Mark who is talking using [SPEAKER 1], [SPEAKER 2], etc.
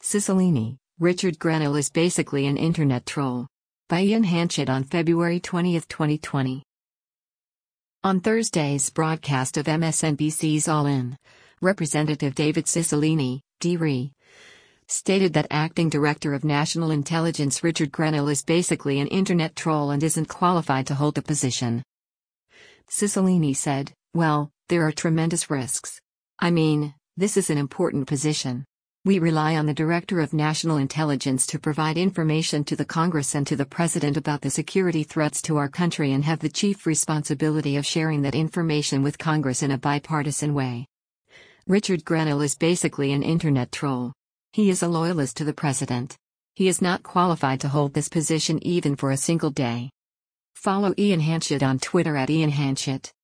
[SPEAKER 1] Cicilline, Richard Grenell is basically an internet troll. By Ian Hanchett on February 20, 2020. On Thursday's broadcast of MSNBC's All In, Representative David Cicilline, D.R., stated that Acting Director of National Intelligence Richard Grenell is basically an internet troll and isn't qualified to hold the position. Cicilline said, "Well, there are tremendous risks. I mean, this is an important position. We rely on the Director of National Intelligence to provide information to the Congress and to the President about the security threats to our country and have the chief responsibility of sharing that information with Congress in a bipartisan way. Richard Grenell is basically an internet troll. He is a loyalist to the President. He is not qualified to hold this position even for a single day." Follow Ian Hanchett on Twitter @IanHanchett.